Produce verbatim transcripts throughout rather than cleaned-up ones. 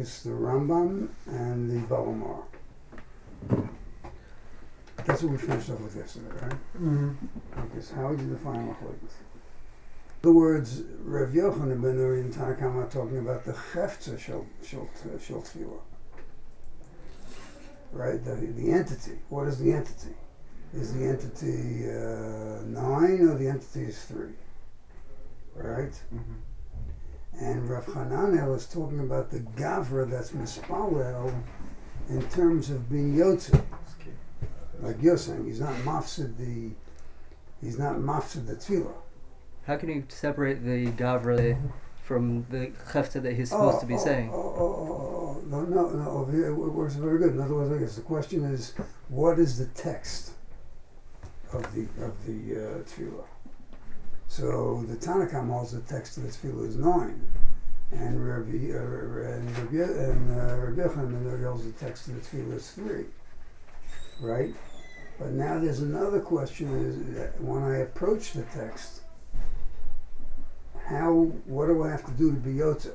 machlokes the Rambam and the Balamar. That's what we finished up with yesterday, right? Mm-hmm. Okay, so how would you define machlokes? In other words, Rav Yochanan ben Nuri and Tanna Kamma are talking about the Chefza shel shel shel Tefillah. Right, the the entity. What is the entity? Is the entity uh, nine or the entity is three? Right? Mm-hmm. And Rav Hananel is talking about the Gavra that's Mispalel in terms of being Yotze. Like you're saying, he's not mafsid the, he's not mafsid the Tefillah. How can you separate the Gavra from the Chefta that he's supposed oh, to be oh, saying? Oh, oh, oh, oh, no, no, no, over here it works very good. In other words, I guess the question is, what is the text of the of the uh, Tefillah? So the Tanna Kamma holds the text of the Tefillah is nine, and Rabbi uh, and Rabbi and uh, Rabbi Yochanan holds the text of the Tefillah is three, right? But now there's another question: is that when I approach the text, how what do I have to do to be Yotze?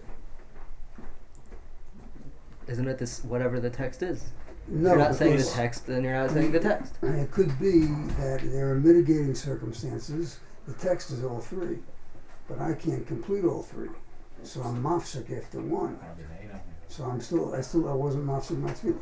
Isn't it this whatever the text is? No, you're not saying the because text, then you're not saying the text. it could be that there are mitigating circumstances. The text is all three, but I can't complete all three, so I'm mafsek after one. So I'm still, I still, I wasn't mafsek my tefillah,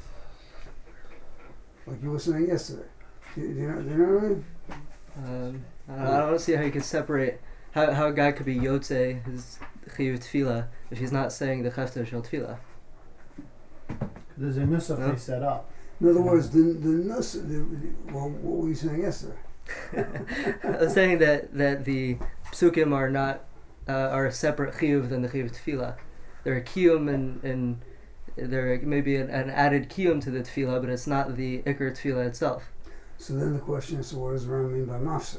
like you were saying yesterday. Do, do you know, do you know what I mean? Um, I don't, I don't see how you could separate how how a guy could be Yotze his chiyuv tefillah if he's not saying the chefta shel tefillah. There's a nusach No. they set up. In other words, the the nus, the, well, what were you saying yesterday? I was saying that, that the psukim are not uh, are a separate chiyuv than the chiyuv tefillah. They're a kiyum and and they're maybe an, an added kiyum to the tefillah, but it's not the ikar tefillah itself. So then the question is, so what does Ram mean by mafsek?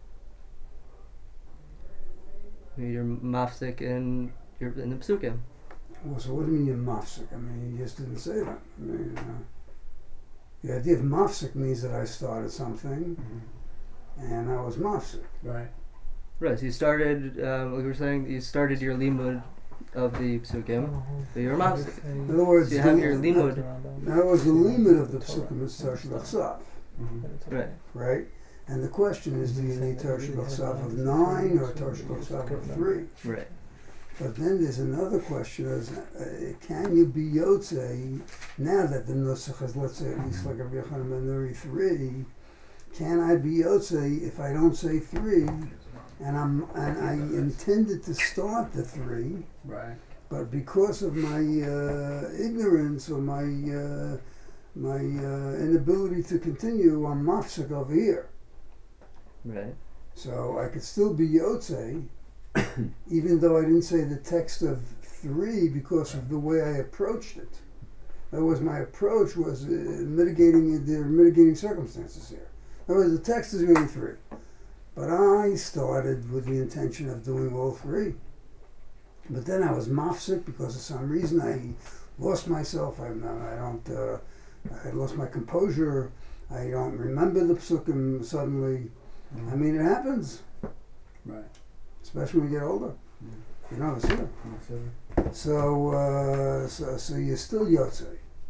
You're mafsik in you're in the psukim. Well, so what do you mean you're mafsek? I mean, you just didn't say that. I mean, uh, the idea of mafsek means that I started something, Mm-hmm. and I was mafsek. Right. Right. So you started, um, like we were saying, you started your limud of the psukim, but you're mafsik. In other words, So you have the, your limud. in other words, the limit of the psukim is Torah Shebachsav, Mm-hmm. Right. right? And the question is, do you need Torah Shebachsav of nine or Torah Shebachsav of three? Right. But then there's another question: is uh, can you be Yotze now that the nusach is, let's say, at least like Rabbi Yochanan ben Nuri three? Can I be Yotze if I don't say three, and I'm and I intended to start the three, Right. but because of my uh, ignorance or my uh, my uh, inability to continue, I'm mafsek over here. Right. So I could still be Yotze, even though I didn't say the text of three because of the way I approached it. In other words, my approach was uh, mitigating, there are mitigating circumstances here. In other words, the text is really three. But I started with the intention of doing all three. But then I was mafsik because of some reason I lost myself. I, I don't, uh, I lost my composure. I don't remember the psukim suddenly. Mm-hmm. I mean, it happens. Right. Especially when you get older. Yeah. You know, it's here. Yeah, so- So, uh, so, so you're still Yotze.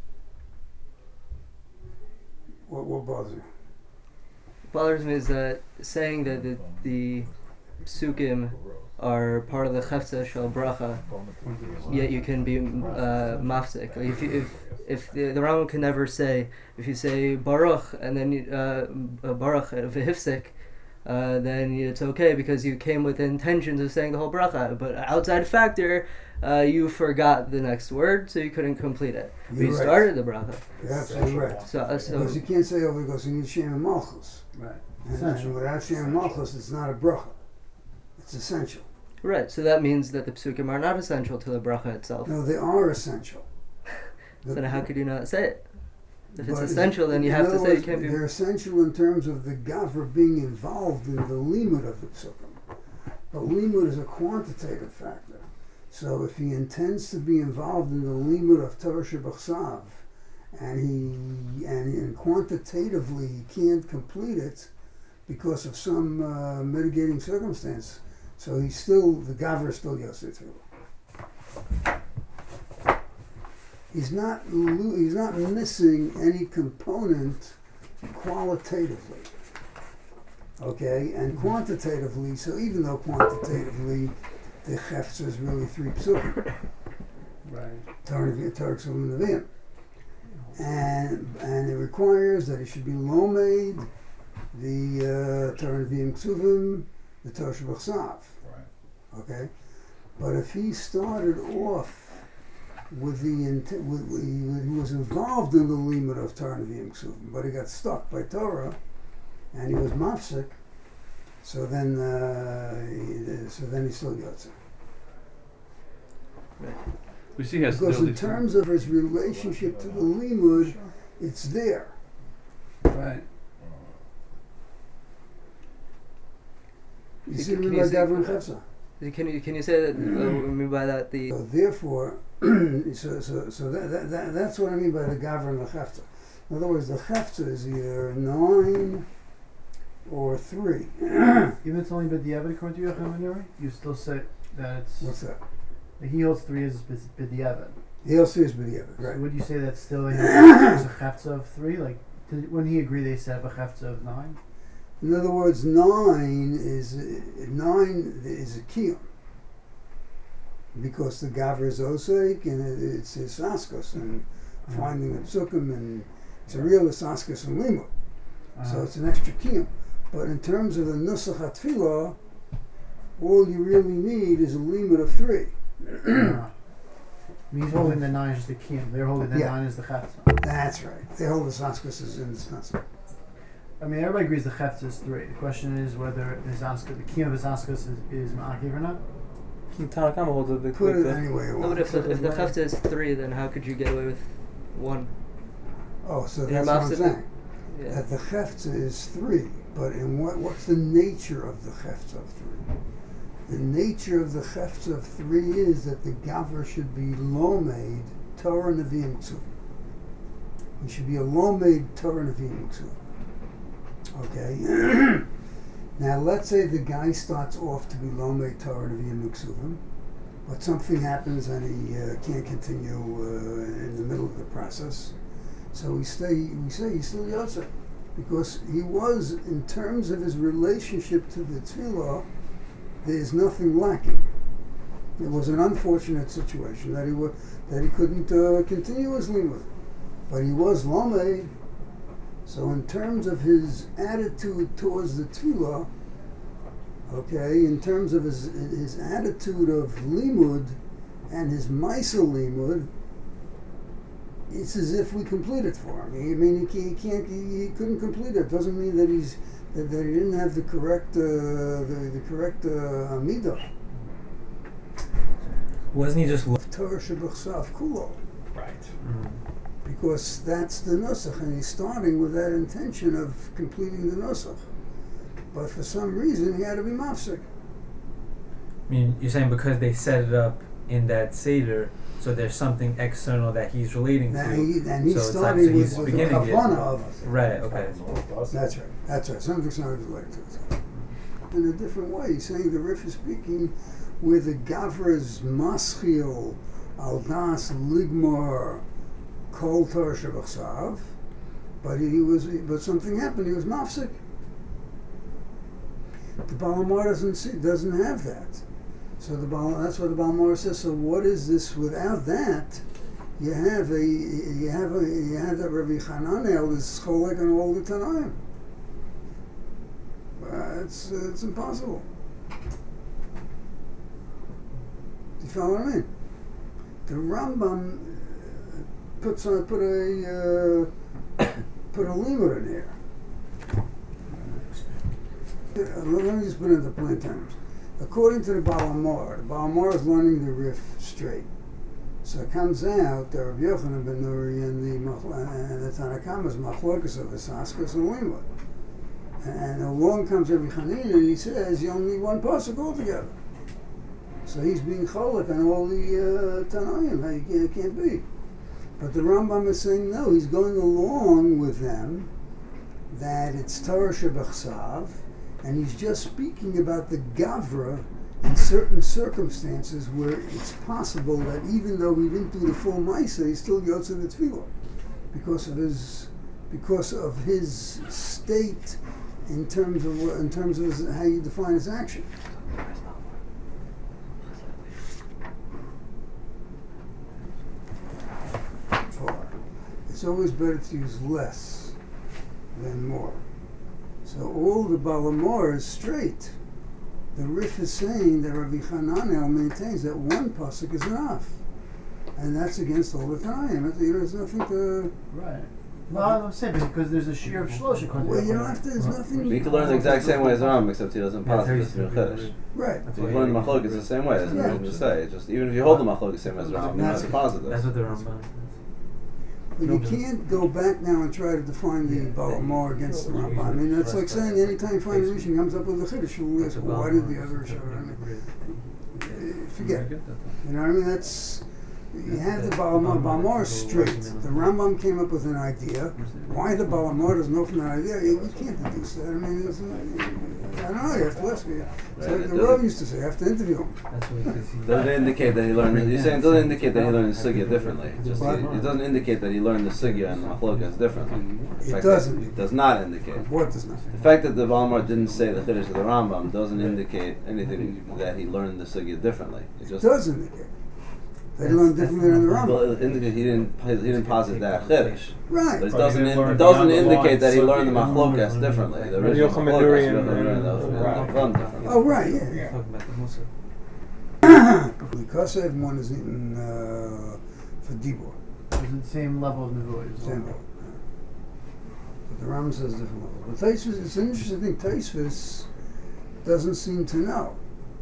What, what bothers you? Bothers me is that saying that the, the psukim are part of the chefta shel bracha, yet you can be uh, mafsik. Like if you, if if the, the Rambam can never say, if you say baruch and then you, uh, baruch v'hifsik, uh, then it's okay because you came with intentions of saying the whole bracha. But outside factor, uh, you forgot the next word, so you couldn't complete it. But You're you right. started the bracha. You're absolutely right. So, uh, so Because you can't say over because you need Shem and Malchus. Right. And, Essential. and without Shem and Malchus, it's not a bracha. It's essential. right, so that means that the psukim are not essential to the bracha itself. No, they are essential. So then how could you not say it? If it's But essential, then you in have to other say you words, can't be. They're essential in terms of the gavra being involved in the limud of the psukim. But limud is a quantitative factor. So if he intends to be involved in the limud of Torah Shebachsav, and he and, and quantitatively he can't complete it because of some uh, mitigating circumstance, so he's still the gavra is still Yosef. he's not lo- he's not missing any component qualitatively. Okay, and quantitatively. So even though quantitatively the Hefzer is really three psukim, Right. Torah Ksuvim Nevi'im, and and it requires that he should be lomed the uh, Torah Nevi'im Ksuvim, the Torah Shebachsav. Okay, but if he started off with the int- with, with, he was involved in the limit of Torah Nevi'im Ksuvim, but he got stuck by Torah, and he was mafsik, so then uh, he, so then he's still yotzer. We see he has Because nearly in terms of his relationship to the limud, it's there. Right. You Can- see, can what I you mean see- by Gavran Chefza? Can you can you say that? Uh, what I mean by that the So therefore, so so so that, that, that that's what I mean by the Gavran and the Chefza. In other words, the Chefza is either nine or three. Even if it's only b'diavad according to Yochanan ben Nuri, you still say that it's What's that? that he holds three as b'diavad. He also is b'diavad, So right? would you say that still he has a chefza of three? Like, did, when he agreed, they set up a chefza of nine. In other words, nine is nine is a kiyum because the Gavra is osek and it, it's his askos and finding the psukim and it's a real askos and limud. So Uh, it's an extra kiyum. But in terms of the nusach hatfilah, all you really need is a limit of three. uh, I mean, he's holding the nine as the kiyum. They're holding the Yeah. nine as the chefza. That's right. They hold the askos is indispensable. I mean, everybody agrees the chefza is three. The question is whether his aska, the kiyum of his askas is, is ma'akiv or not. Tanakama holds it. Put it any way you no, want. but if the, if the chefta is three, then how could you get away with one? Oh, so In your that's what I'm mouth, saying. Yeah. That the chefza is three, but in what what's the nature of the chefza of three? The nature of the chefza of three is that the gaver should be lomed Torah Nevi'im Ksuvim. He should be a lomed Torah Nevi'im Ksuvim. Okay. Now let's say the guy starts off to be lomed Torah Nevi'im Ksuvim, but something happens and he uh, can't continue uh, in the middle of the process. So we stay. We say he's still Yotzer because he was, in terms of his relationship to the Tefillah, there is nothing lacking. It was an unfortunate situation that he wa- that he couldn't uh, continue his limud, but he was Lamed. So in terms of his attitude towards the Tefillah, okay, in terms of his his attitude of limud and his Maisa limud, it's as if we complete it for him. I mean, he can't, he, can't, he, he couldn't complete it. Doesn't mean that he's that, that he didn't have the correct uh, the, the correct uh, midah. Wasn't he just lo- Torah shebachsav kulo, right. because that's the nusach, and he's starting with that intention of completing the nusach. But for some reason, he had to be mafsik. I mean, you're saying because they set it up in that Seder, so there's something external that he's relating Now to. he, and he's So it's not- starting so with, he's with the beginning it. kavana of. Right, okay. That's right. That's right. Something's not related to it. In a different way, he's saying the Rif is speaking with the Gavra's maschil al das ligmar kol tor shebachsav, but he was, but something happened. He was mafsik. The Balamar doesn't see, doesn't have that. So the Bal, that's what the Balamar says. So what is this? Without that, you have a you have a you have that Rabbi Hananel is cholek on all the Tanaim. Uh, it's uh, it's impossible. Do you follow what I mean? The Rambam uh, puts on put a uh, put a limit in here. Uh, let me just put it into plain terms. According to the Balamor, the Balamor is learning the Rif straight. So it comes out that Rabbi Yochanan ben Nuri and the Mach- and the Tanakama's machlokas of Isaskas and Limud. And along comes Rabbi Chanin and he says you only need one pasuk altogether. So he's being cholek on all the uh, Tanaim. How you can't, it can't be. But the Rambam is saying no. He's going along with them that it's Torah shebachsav, and he's just speaking about the Gavra in certain circumstances where it's possible that even though he didn't do the full Maisa, he's still Yotze the Tefillah because of his because of his state in terms of in terms of his, how you define his action. It's always better to use less than more. So all the Balamor is straight. The Rif is saying that Rabbi Hananel maintains that one pasuk is enough, and that's against all the Tanaim. There's nothing to. Right. Well, I'm saying because there's a shear of Shlosh according to Well, you Rabbanan. don't have to. There's nothing. You can learn the exact same way as Ram, except he doesn't pass this through Chiddush. Right. So you learn the machlok is the same way, as Yeah. you just say. Just even if you hold the machlok the same way as Ram, you That's have it. to positive. That's what the Ramban But you can't go back now and try to define the Balamor against the Rambam. I mean, that's like saying anytime you find a Rishon comes up with a Chiddush, you'll ask, well, why did the other Rishon? I mean, uh, forget it. You know what I mean? That's you have the Balamor. Balamor is straight. The Rambam came up with an idea. Why the Balamor doesn't know from that idea? You, you can't deduce that. I mean, it's, uh, I don't know. You have to ask me. It's Right, like it the doesn't- Rav used to say. You have to interview him. That's what because he Doesn't indicate that he learned. You're saying it doesn't indicate that he learned the sugya differently. Just What? it doesn't indicate that he learned the sugya and the machlokas differently. The It fact doesn't. that It does not indicate. What does not? The fact that the Balamar didn't say the Chiddush of the Rambam doesn't indicate anything that he learned the sugya differently. It It just does indicate. They learn differently than the well, Rambam. it indicates he didn't he didn't posit that Chiddush. Right. But it But doesn't he in, learned it doesn't beyond the indicate that he law, learned the so machlokas differently. The Rabbi original Yochanan machlokas Durian, were learned uh, those right. done differently. Oh, right, yeah, yeah. talking about the Musa. Because everyone is eating uh, for Dibor. It's the same level of Nevuah. as Same well. level. But the Ram says different level. But Taisvis, it's an interesting thing. Taisvis doesn't seem to know.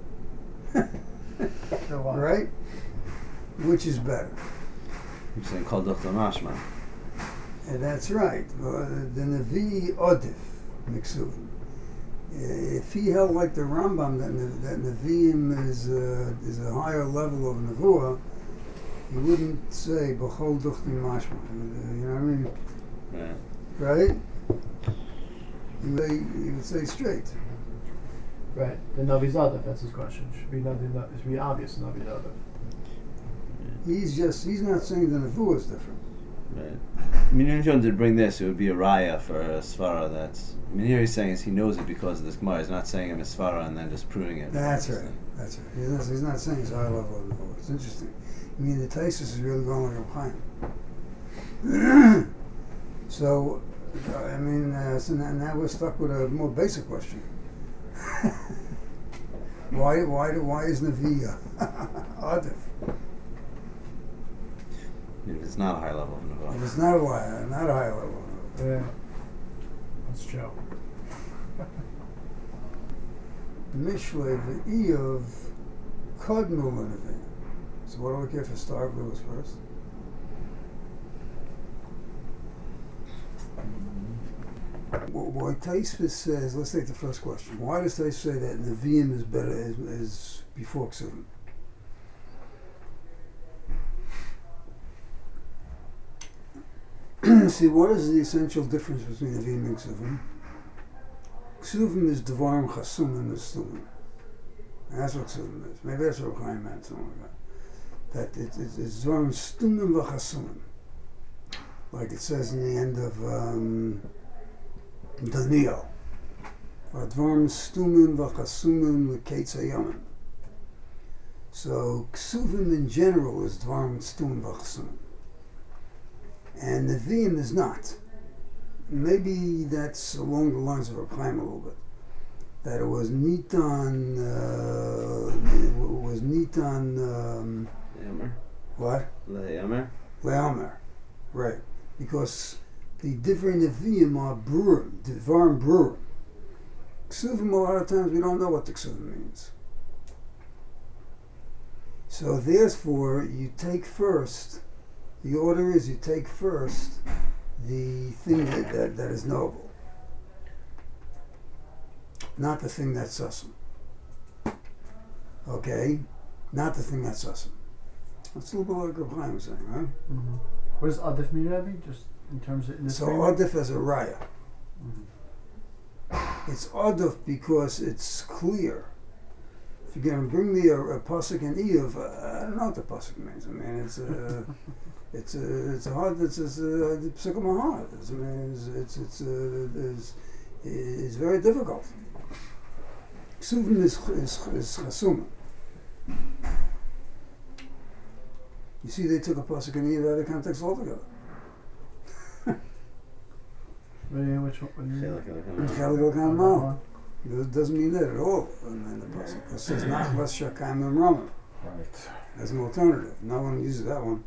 So what? Right? Which is better? I'm saying called Doctor Mashma. And that's right. Uh, the Navi Odif Miksuvim. If he held like the Rambam that Nev- that Nevi'im is uh, is a higher level of Nevuah, he wouldn't say B'chol Duchti Mashma. You know what I mean? Yeah. Right? He would, he would say straight. Right. The Navi Zadok, that's his question. Should be Navi, it should be obvious Navi Zadok. He's just, he's not saying the Nevuah is different. Right. I mean, if you wanted to bring this, it would be a raya for a svara. That's. I mean, here he's saying is he knows it because of this gemara. He's not saying him as svara and then just proving it. That's right. That's right. He's not, he's not saying it's high level of Nevuah. It's interesting. I mean, the Taisus is really going like a Chaim. So, uh, I mean, uh, so now, now we're stuck with a more basic question. why, why, do, why is Navi uh, Adif? If it's not a high level of If nevuah. it's not a high, not a high level. Yeah. That's Joe. Mishlei v'Iyov Kodmu Navi. So what do we care for Star Blue was first? Well, why Taisvis says, let's take the first question. Why does Taisvis say that Nevi'im is better is, is before Ksuvim? See, what is the essential difference between Nevi'im and Ksuvim? Ksuvim is Devarim Chasumim Estumim. That's what Ksuvim is. Maybe that's what Chaim meant, something like that. That it, it, it's Devarim Stumim v'Chasumim. Like it says in the end of um, Daniel. Vadvarim Stumim v'Chasumim l'Keitz HaYomim. So Ksuvim in general is Dvarim Stumim v'Chasumim. And Nevi'im is not. Maybe that's along the lines of Reb Chaim a little bit. That it was Nitan, uh, it was Nitan, um, Le'amer. what? Le'amer. Le'amer. Right. Because the different Nevi'im are Brurim, Devarim Brurim. Ksuvim, a lot of times we don't know what the Ksuvim means. So therefore, you take first, the order is you take first the thing that, that, that is noble, not the thing that's sussum. Okay? Not the thing that's sussum. That's a little bit like Reb Chaim was saying, right? Mm-hmm. What does Adif mean, Rabbi? Just in terms of in this So framework? Adif as a raya. Mhm. It's Adif because it's clear. If If you're going to bring me a, a pasuk in Iyov, uh, I don't know what the pasuk means. I mean, it's a, it's a, it's a hard. It's a, it's a the psukim are hard. It's, I mean, it's it's it's, uh, it's, it's very difficult. Ksuvim is is is chasuma. You see, they took a pasuk in Iyov out of context altogether. Really, which one? What do you mean? Chelik Elkan Mal. It doesn't mean that at all in the pasuk. It says Nachlas Shakam Emrama Right. as an alternative. No one uses that one.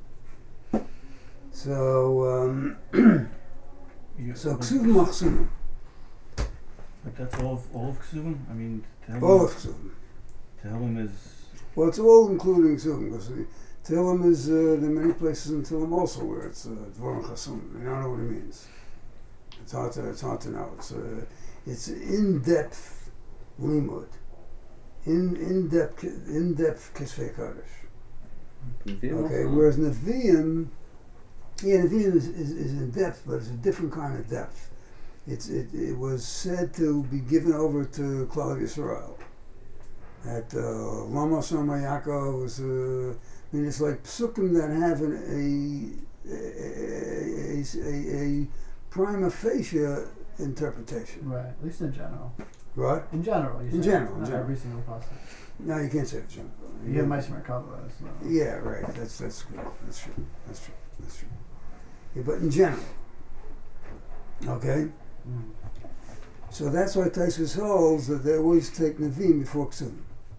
So, um, You- so but- Ksuvim Machsumim. But that's all of, all of Ksuvim? I mean, Tehillim, All of Ksuvim. Tehillim is... Well, it's all including Ksuvim, because the Tehillim is, uh, there are many places in Tehillim also where it's uh, Dvorim Chasum. You don't know what it means. It's hard to, it's hard to know. It's, uh, it's in-depth limud. In, in-depth, in-depth Kisvei Kodesh. Okay, whereas Nevi'im, yeah, Nevi'im is, is, is in depth, but it's a different kind of depth. It's, it, it was said to be given over to Klal Yisrael. At uh, Lama Sama Yaakov was, uh, I mean, it's like psukim that have an, a, a, a, a, a prima facie interpretation. Right, at least in general. Right? In general, you In say. general, in Not general. every single passage. No, you can't say it. John. You have Meister Merkava, so. Yeah, right. That's that's good. That's true. That's true. That's true. Yeah, but in general, okay. Mm. So that's why Taisus holds that they always take Nevi'im before Ksuvim.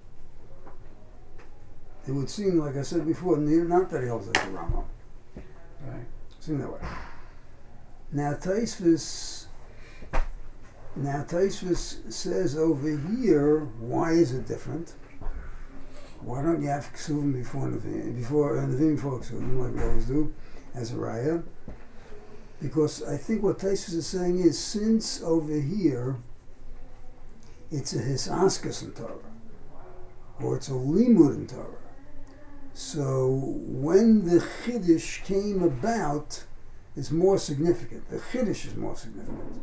It would seem, like I said before, not that he holds like the Rambam. Right. Seem that way. Now Taisus, now Taisus says over here, why is it different? Why don't you have Ksuvim before Nevi'im, before uh, Nevi'im before Ksuvim, like we always do, as a raya? Because I think what Taisus is saying is, since over here it's a Hisaskas in Torah, or it's a Limud in Torah, so when the Chiddush came about, it's more significant. The Chiddush is more significant.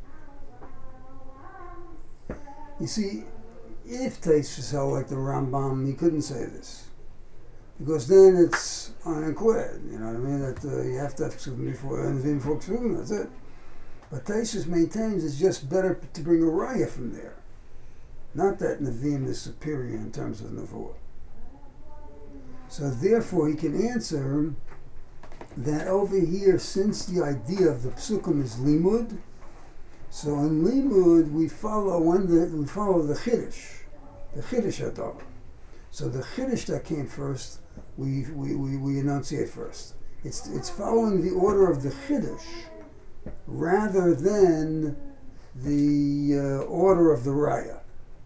You see, if Taisus held like the Rambam, he couldn't say this. Because then it's unclear, you know what I mean? That uh, you have to have Ksuvim before, and Nevi'im before Ksuvim, that's it. But Taisus maintains it's just better to bring a raya from there. Not that Nevi'im is superior in terms of Nevuah. So therefore he can answer that over here, since the idea of the Psukim is Limud, so in Limud we follow when the, we follow the Chiddush, the Chiddush Hadar. So the Chiddush that came first, we, we, we, we enunciate first. It's, it's following the order of the Chiddush rather than the uh, order of the Raya.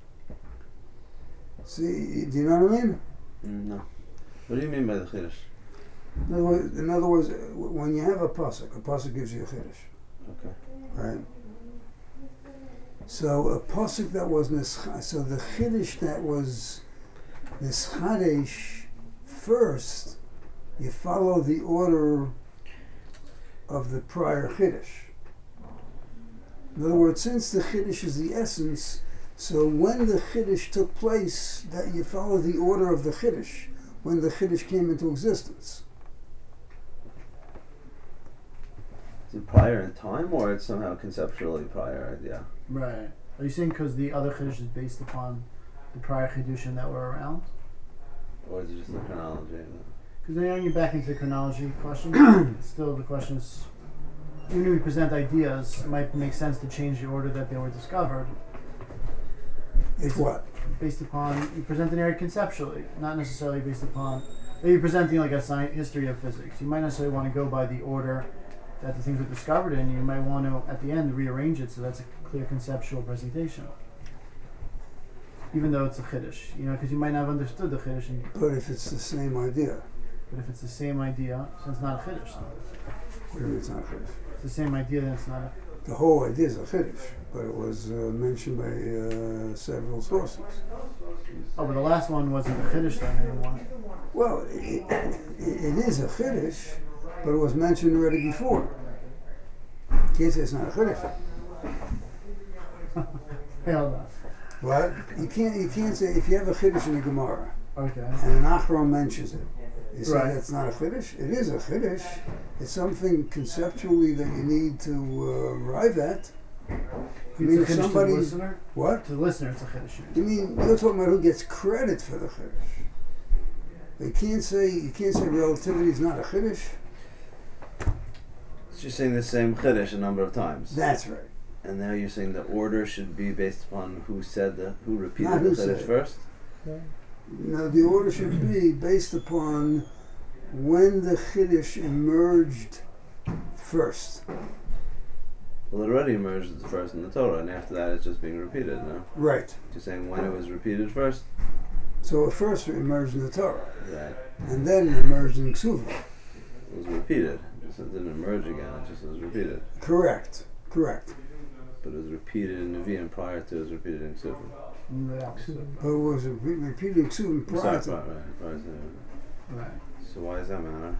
See, do you know what I mean? Mm, no. What do you mean by the Chiddush? In other words, in other words when you have a pasuk, a pasuk gives you a Chiddush. Okay. Right? So a pasuk that was nischa, so the Chiddush that was nischadesh first, you follow the order of the prior Chiddush. In other words, since the Chiddush is the essence, so when the Chiddush took place, that you follow the order of the Chiddush, when the Chiddush came into existence. Is it prior in time, or it's somehow conceptually prior idea? Right. Are you saying because the other Chiddush is based upon the prior Chiddushim that were around? Or is it just the chronology? Because then you're back into the chronology question. Still, the question is, even if we present ideas, it might make sense to change the order that they were discovered. It's what? Based upon, you present an area conceptually, not necessarily based upon, if you're presenting like a science, history of physics. You might necessarily want to go by the order that the things were discovered in. You might want to, at the end, rearrange it so that's a clear conceptual presentation. Even though it's a Chiddush, you know, because you might not have understood the Chiddush. And, But if it's the same idea, but if it's the same idea, so it's not a Chiddush. Then. what do you mean it's not a Chiddush? It's the same idea, then it's not a... The whole idea is a Chiddush, but it was uh, mentioned by uh, several sources. Oh, but the last one wasn't a Chiddush then anymore. Well, it, it, it is a Chiddush, but it was mentioned already before. You can't say it's not a Chiddush. Hey, hold on. What? You can't. You can't say if you have a chiddush in the Gemara Okay. and an Achron mentions it. You say Right. that's not a chiddush. It is a chiddush. It's something conceptually that you need to uh, arrive at. I mean, if It's a chiddush to the somebody. listener. What? To the listener, it's a chiddush. You mean you're talking about who gets credit for the chiddush? You can't say you can't say relativity is not a chiddush. So you're saying the same chiddush a number of times. That's right. And now you're saying the order should be based upon who said the who repeated Not the who said chiddush it. first. Now the order should be based upon when the chiddush emerged first. Well, it already emerged as the first in the Torah, and after that it's just being repeated. No, Right. you're saying when it was repeated first. So it first emerged in the Torah, Right. and then it emerged in Ksuvah. It was repeated. So it didn't emerge again. It just was repeated. Correct. Correct. But it was repeated in Nevi'im prior to it was repeated in Ksufim. Yeah. But it was re- repeated in Ksuvah Sorry, prior right, to. right, prior to. Right. So why does that matter?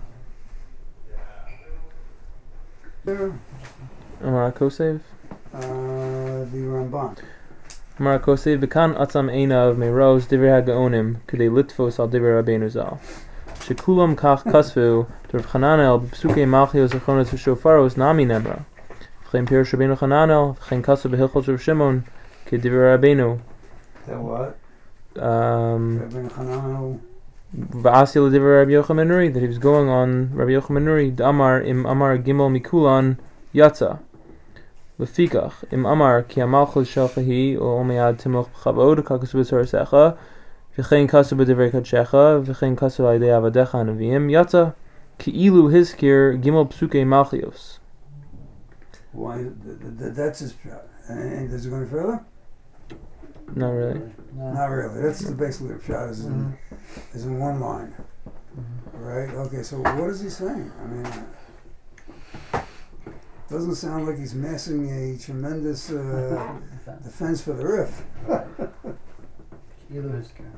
There, Amar Kosev. uh, the Ramban. Amar Kosev. V'kan atzam einav meroz divrei hagaonim k'dei litvos al divrei Rabbeinu Zal. Shekulam kach kasvu Rav Chananel b'psukei malchios achronos v'shofaros nami nemra. V'chein pirush Rabbeinu Chananel v'chein kasav b'hilchos Rav Shimon k'divrei Rabbeinu. That what? Um, Rabbi Hananel. V'asi l'divrei Rabbi Yochanan ben Nuri, that he was going on Rabbi Yochanan ben Nuri. D'amar im amar gimel mikulan yatza. Lefikach im amar ki amalchus shalchahi o omeyad timoch b'chavod kakasu b'tzarasecha v'chein kasu b'divrei kadshecha v'chein kasu al yedei avadecha neviim yatza ki ilu hiskir gimel psukei malchios. Why? Th- th- th- that's his. And, and does it go any further? Not really. No. Not really. That's the basically the shot is in Mhm. is in one line, Mhm. right? Okay. So what is he saying? I mean, uh, doesn't sound like he's massing a tremendous uh, Defense. defense for the riff. Either is good.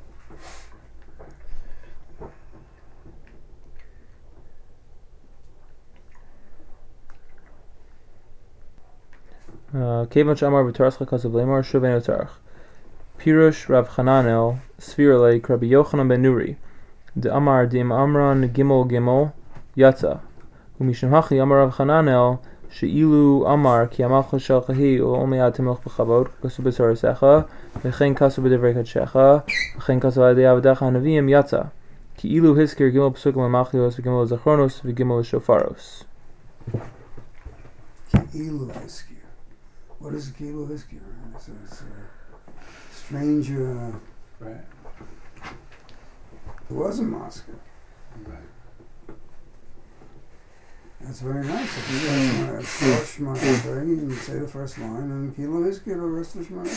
Kevan Shamar b'Torascha Kasav Lemar Shuvenu Tarach. Pirush Rav Chananel Sfira Leik Rabbi Yochanan ben Nuri. De Amar Dim Amran Gimel Gimel Yatza. Umishim Hachi Amar Rav Chananel Sheilu Amar Ki Amalchus Shalchahi O Omeyad Timoch B'Chavod Kasu B'Tzarasecha V'chein Kasu B'Divrei Kadshecha V'chein Kasu Al Yedei Avadecha Neviim Yatza. Ki Ilu Hiskir Gimel Psukim L'Malchios V'Gimel L'Zachronos V'Gimel L'Shofaros. Ki'ilu Hiskir. What is a Ki'ilu Hiskir? It's a, it's a strange. Uh, Right. it was a Moscow. Right. That's very nice. If you want to start Shema thing, you can say the first line, and Ki'ilu Hiskir the rest of Shema.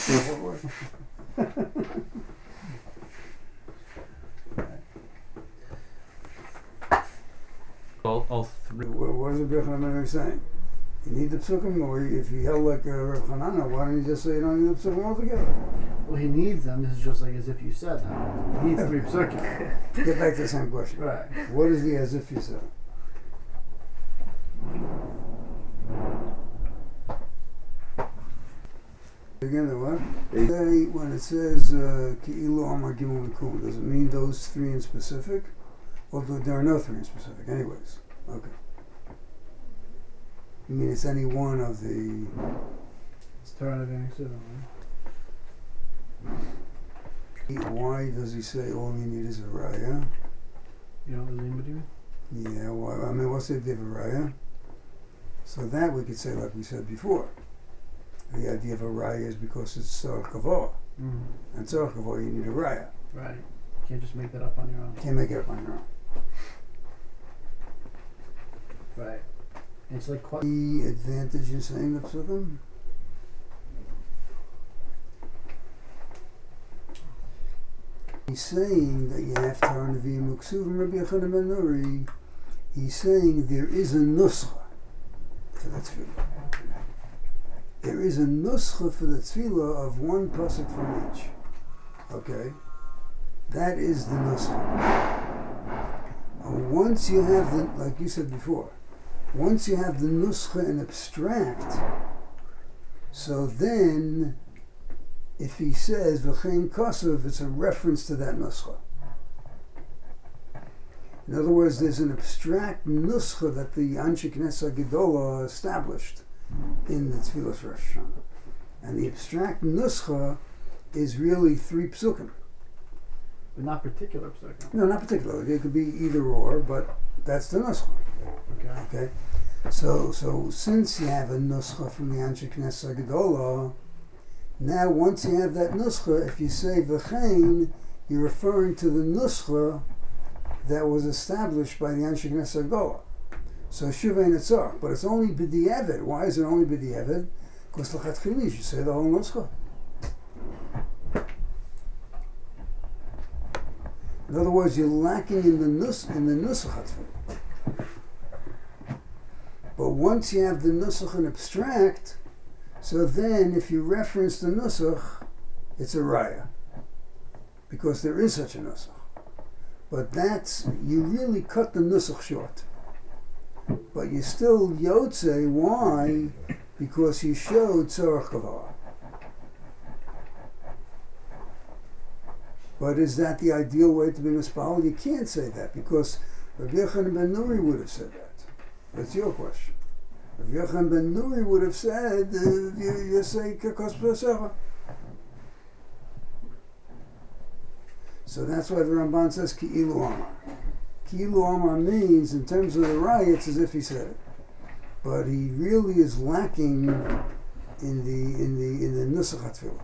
All, all three. What, what is the Bech Hananel saying? You need the psukim, or if you held like a Rav Hanana, why don't you just say you don't need the psukim altogether? Well, he needs them. This is just like as if you said them. He needs three psukim. Get back to the same question. Right. What is the as if you said? Again, the what? Say when it says Ki'ilu Amar Gimel Mikum, does it mean those three in specific? Well, there are no three in specific, anyways. Okay. You mean it's any one of the? It's Torah Nevi'im Ksuvim, right? Why does he say all you need is a raya? You know what the name mean? Yeah, well, I mean, what's the idea of a raya? So that we could say, like we said before, the idea of a raya is because it's tzorach kavod, Mm. and tzorach kavod you need a raya. Right. You can't just make that up on your own. Can't make it up on your own. Right. It's like quite. The advantage in saying the psukim? He's saying that you have to turn the V'im Uksuvim Rabbi Yochanan ben Nuri. He's saying there is a nuscha for the tefillah. There is a nuscha for the tefillah of one pasuk from each. Okay? That is the nuscha. And once you have the, like you said before, once you have the nuscha in abstract, so then if he says v'chein kosev, it's a reference to that nuscha. In other words, there's an abstract nuscha that the Anshe Knesset Gedola established in the Tfilas Rosh Hashanah. And the abstract nuscha is really three psukim. But not particular psukim. No, not particular. It could be either or, but that's the nuscha. Okay. Okay? So, so since you have a nuscha from the Anshe Knesset Gedola, now once you have that nuscha, if you say v'chein, you're referring to the nuscha that was established by the Anshe Knesset Gedola. So Shuvah and Etzarch, but it's only b'di'evet. Why is it only b'di'evet? Because l'chatchila you should say the whole nuscha. In other words, you're lacking in the nus in the nusach. But once you have the nusach in abstract, so then if you reference the nusach, it's a raya, because there is such a nusach. But that's, you really cut the nusach short. But you still yotze. Why? Because you showed tzorach kavar. But is that the ideal way to be mispal? You can't say that, because Rabbi Yochanan ben Nuri would have said that. That's your question. Rabbi Yochanan ben Nuri would have said, uh, you, you say kakos b'secha. So that's why the Ramban says ki'ilu amar. Ki'ilu amar means, in terms of the raya, it's as if he said it. But he really is lacking in the in the in the nusach hatfilah.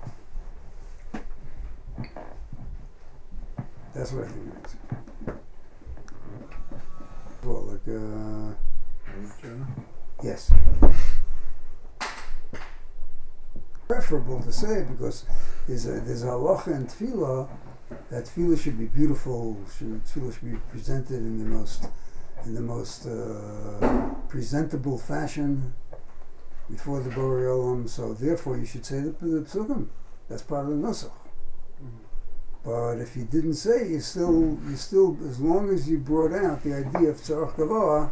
That's what I think it means. Well, like, uh, yes. Preferable to say it, because there's a there's a halacha in tefillah that tefillah should be beautiful. Should, tefillah should be presented in the most in the most uh, presentable fashion before the Borei Olam. So therefore, you should say the, the psukim. That's part of the nusach. But if you didn't say, you still, you still, as long as you brought out the idea of tzarach gavoa,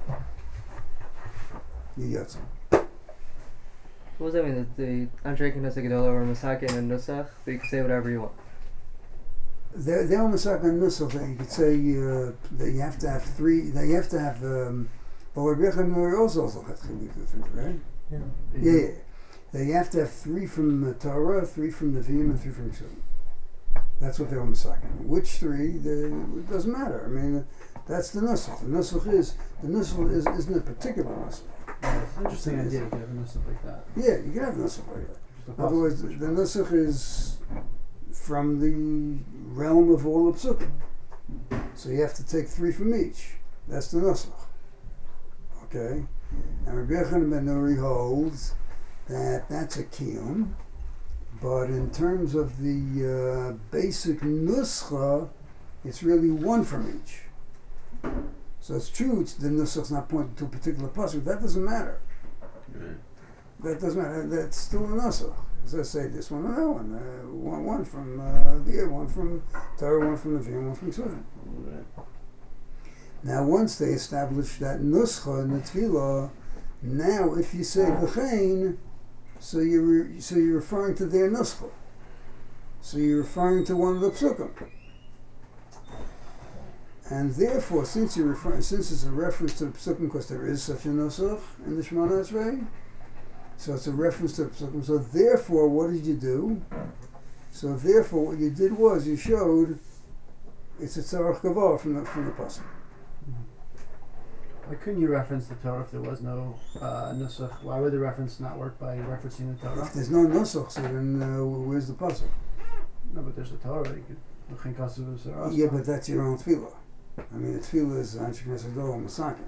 you yotze. What does that mean? That the Anshe Knesset Gedola or Masakin and Nusach, but you can say whatever you want? They're, they're almost like a nusach that you could say uh, that you have to have three, that you have to have, um, but Rabbi Yochanan also also had chiluk, right? Yeah. Yeah, yeah. That you have to have three from the Torah, three from the Nevi'im, and three from Ksubim. That's what they're on Masakin. Which three? The, it doesn't matter. I mean, that's the nusach. The nusach is the nusach is isn't a particular nusach. Yeah, it's an interesting idea to have a nusach like that. Yeah, you can have nusach like that. Just a In other words, the, the nusach is from the realm of all the psukim. So you have to take three from each. That's the nusach. Okay, and Rabbi Yochanan ben Nuri holds that that's a kiyum. But in terms of the uh, basic nuscha, it's really one from each. So it's true, it's, the nusch's not pointing to a particular pasuk. That doesn't matter. Right. That doesn't matter. That's still a nuschach. As I say, this one and that one. Uh, one, one from uh, the one from Torah, one from the Nevi'im, one from Ksubim. Right. Now, once they establish that nuscha in the tefillah, now if you say v'chein, so you're re- so you're referring to their nuscha. So you're referring to one of the psukim. And therefore, since you're referring, since it's a reference to the psukim, because there is such a nusach in the Shemona Esrei, so it's a reference to the psukim. So therefore, what did you do? So therefore, what you did was you showed it's a tzarach gavah from the from the pasuk. Why couldn't you reference the Torah if there was no uh, nusach? Why would the reference not work by referencing the Torah? If there's no nusach, so then uh, where's the pasuk? No, but there's the Torah. You could. Yeah, but that's your own tefillah. I mean, the tefillah is Anshe Knesset Gedola Masakin.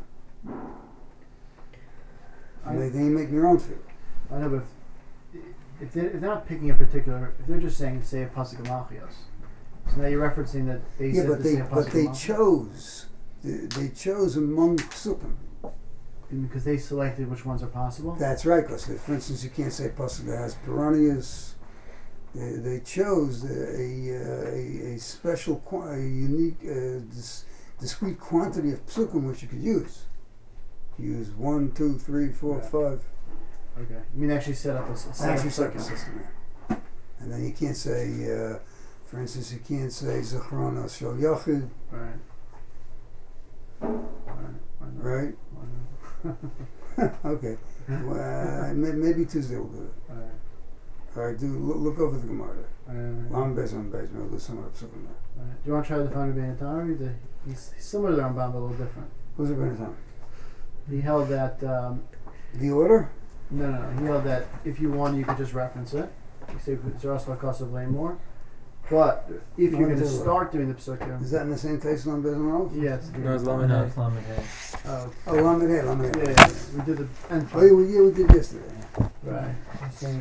They they make your own tefillah. I know, but if, if, they're, if they're not picking a particular, if they're just saying, say, a pasuk of Malchios, so now you're referencing that they Yeah, said but to they say a pasuk but they of Malchios. chose they, they chose among psukim. Because they selected which ones are possible? That's right, because for instance, you can't say pasuk that has piranhas. They, they chose a a, a, a special, qua- a unique, uh, dis, discrete quantity of psukim which you could use. Use one, two, three, four, Yeah. five. Okay. You mean actually set up a, s- a set Actually, of set up a psukim. system. Yeah. And then you can't say, uh, for instance, you can't say Zechronos Shel Yachid, Right. Right. Why not? right? Why not? Okay. Well, may, maybe Tuesday we'll do it. Right. All right, do look, look over the Gemara. Right. Lam Bez on Bez, we'll do some of the Psukim there. Right. Do you want to try to find Rabbeinu Tam? The, he's, he's similar to the Rambam, but a little different. Who's it going to time? He held that, um, The order? no, no, no, he held that if you want, you could just reference it. You say Zeras V'Kasav Leimor. But if No, you're going to no. start doing the Psukim, Is that in the same text, Lam Bez and Aleph? yeah, it's No, it's No, Lamed it's Hay. Lamed Hay. Oh, Oh, Lam Bez, Lam yeah, Bez. yeah, yeah. We did the end Oh, yeah, we, yeah, we did yesterday. Right. I'm saying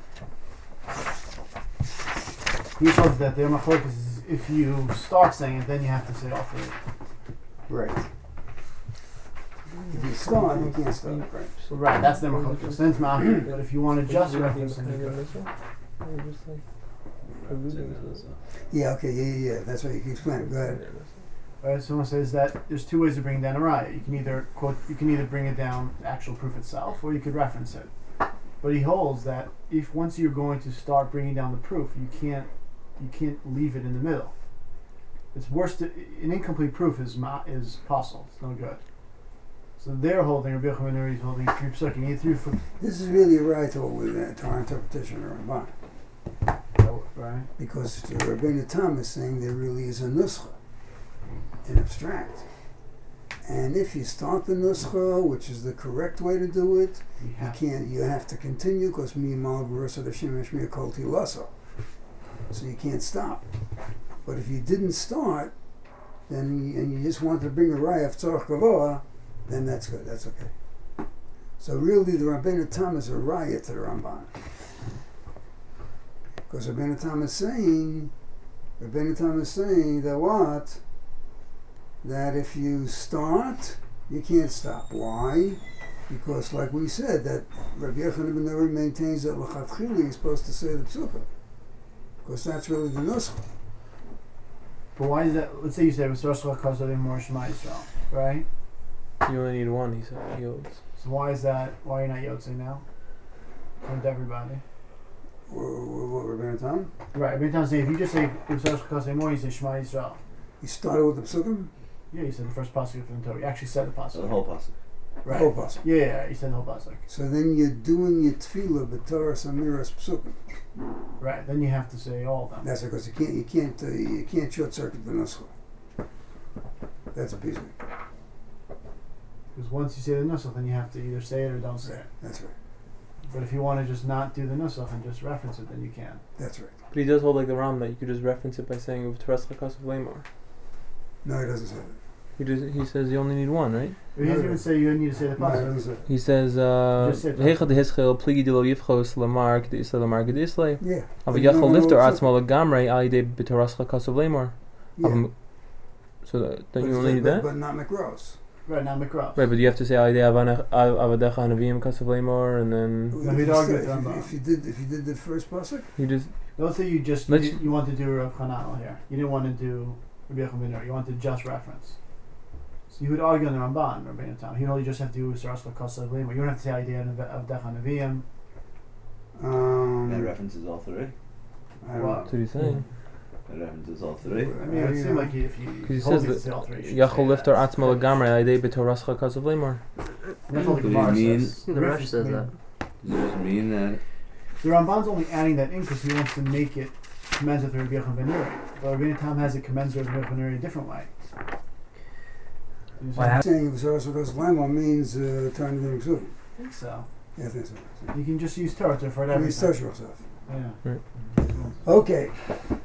he holds that the Machlokes is if you start saying it, then you have to say all three. Right. If you start, you can't start. Right. Right, that's the Machlokes. Then it's Ma'achir. But if you want to just reference them, you could. Yeah, okay, yeah, yeah, yeah. That's what you can explain. Go ahead. Right, someone says that there's two ways of bringing down a raya. You can either quote, you can either bring it down the actual proof itself, or you could reference it. But he holds that if once you're going to start bringing down the proof, you can't, you can't leave it in the middle. It's worse to an incomplete proof is ma, is possible. It's no good. So they're holding, Rabbi Yochanan ben Nuri is holding three psukim. You need three for This is really right to, with, uh, to our interpretation of Ramban. right. Because the Rabbeinu Tam is saying there really is a nuskha, an abstract. And if you start the nuskha, which is the correct way to do it, You you have can't. You have to continue because mi mal v'rosa d'Hashem eshmi kol tilasa. So you can't stop. But if you didn't start, then you, and you just want to bring a raya of tzorach gavoa, then that's good. That's okay. So really, the Rabbeinu Tam is a raya to the Ramban. Because Rabbeinu Tam is saying, Rabbeinu Tam is saying that what? That if you start, you can't stop. Why? Because, like we said, that Rabbi Yochanan ben Nuri maintains that l'chatchila you're supposed to say the psukkah. Because that's really the nuskha. But why is that? Let's say you say it was Rosh Hashanah more Shema Yisrael, right? You only need one, he said. He holds. So why is that? Why are you not yotzei now? From everybody. What, what, Rabbeinu Tam? Right. Every time saying if you just say it was Rosh Hashanah more, you say Shema Yisrael. You started with the psukkah? Yeah, you said the first pasuk from the Torah. You actually said the pasuk. So the whole pasuk. The Right. whole pasuk. Yeah, yeah, yeah, you said the whole pasuk. So then you're doing your tefillah b'torah samiras psukkah. Right. Then you have to say all of them. That's because you can't, you can't, uh, you can't short circuit the nuskha. That's a piece of it. Because once you say the nusach, then you have to either say it or don't say it. That's right. But if you want to just not do the nusach and just reference it, then you can. That's right. But he does hold like the Ram that you could just reference it by saying Teres Chakasav Lamar. No, he doesn't say that. He does. He says you only need one, right? But he doesn't even say you need to say the No, he pasuk. doesn't say that. He says, uh, Just say it. "Heichad hischel pligi dilo yifchos lamar kedisle lamar kedisle." Yeah. Ava You don't yachol know lifter what's atzma legamrei alidei b'Teres Chakasav Lamar. Yeah. So that, But, don't you only need but, that? but not McRoss. Right, now Mikros. Right, but you have to say alidei avadecha hanavim kasav Lamar, and then No, he'd If you argue start- with if, you, Rambam. if you did, if you did the first pasuk, you just Let's say you just Let's- you, you want to do Rav Chananel here. You didn't want to do Rabbi Yochanan ben Nuri. You wanted to just reference. So you would argue on the Ramban, Rabbi Yochanan. You only just have to do Saras L'Kosav Lema. You don't have to say idea of Decha Nevi'im. um, That references all three. I don't Well, know. that's what he's saying. That references all three. I mean, it would seem like if you Because he told says me to that say all three, you should Yachol say lifter that. atzma legamrei alidei b'Teres Chakasav Lamar. That's what the What do you Gemara mean? says. The Rosh says I mean, that. Does it just mean that? The Ramban's only adding that in because he wants to make it commensurate with Rabbi Yochanan ben Nuri. But Rabbi Yochanan has it commensurate with Rabbi Yochanan ben Nuri a different way. You Why see? have- Saying V'Zoros V'Dos Lema means uh, turning the psukkah. I think so. Yeah, I think so. You can just use Torah to refer to I mean, everything. touch yourself. Yeah. Okay.